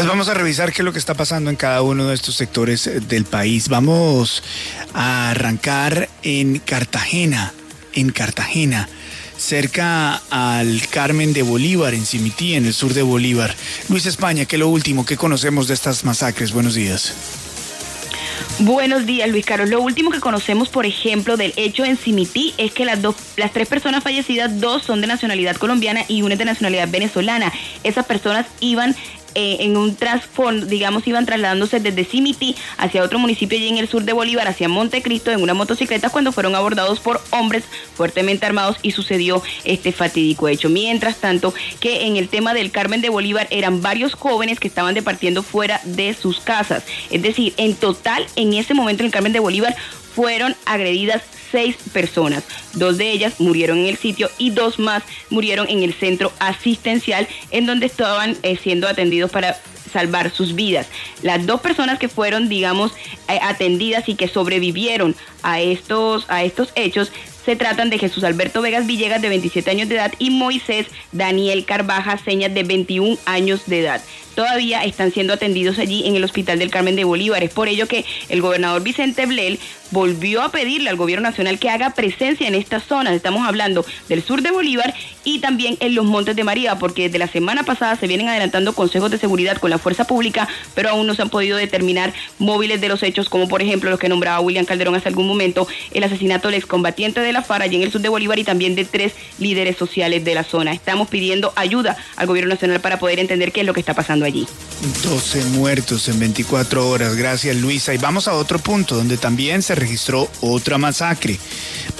Pues vamos a revisar qué es lo que está pasando en cada uno de estos sectores del país. Vamos a arrancar en Cartagena, cerca al Carmen de Bolívar, en Simití, en el sur de Bolívar. Luis España, ¿qué es lo último? ¿Qué conocemos de estas masacres? Buenos días. Buenos días, Luis Carlos. Lo último que conocemos, por ejemplo, del hecho en Simití es que las tres personas fallecidas, 2 son de nacionalidad colombiana y una es de nacionalidad venezolana. Esas personas iban en un transporte, digamos, iban trasladándose desde Simití hacia otro municipio allí en el sur de Bolívar, hacia Montecristo, en una motocicleta, cuando fueron abordados por hombres fuertemente armados y sucedió este fatídico hecho. Mientras tanto, que en el tema del Carmen de Bolívar eran varios jóvenes que estaban departiendo fuera de sus casas. Es decir, en total, en ese momento en el Carmen de Bolívar fueron agredidas 6 personas. 2 de ellas murieron en el sitio y 2 más murieron en el centro asistencial en donde estaban siendo atendidos para salvar sus vidas. Las 2 personas que fueron, digamos, atendidas y que sobrevivieron a estos hechos se tratan de Jesús Alberto Vegas Villegas, de 27 años de edad, y Moisés Daniel Carvaja Señas, de 21 años de edad. Todavía están siendo atendidos allí en el Hospital del Carmen de Bolívar. Es por ello que el gobernador Vicente Blel volvió a pedirle al gobierno nacional que haga presencia en estas zonas. Estamos hablando del sur de Bolívar y también en los Montes de María, porque desde la semana pasada se vienen adelantando consejos de seguridad con la fuerza pública, pero aún no se han podido determinar móviles de los hechos, como por ejemplo los que nombraba William Calderón hace algún momento, el asesinato del excombatiente de la FARC allí en el sur de Bolívar y también de 3 líderes sociales de la zona. Estamos pidiendo ayuda al gobierno nacional para poder entender qué es lo que está pasando allí. 12 muertos en 24 horas. Gracias, Luisa. Y vamos a otro punto donde también se registró otra masacre.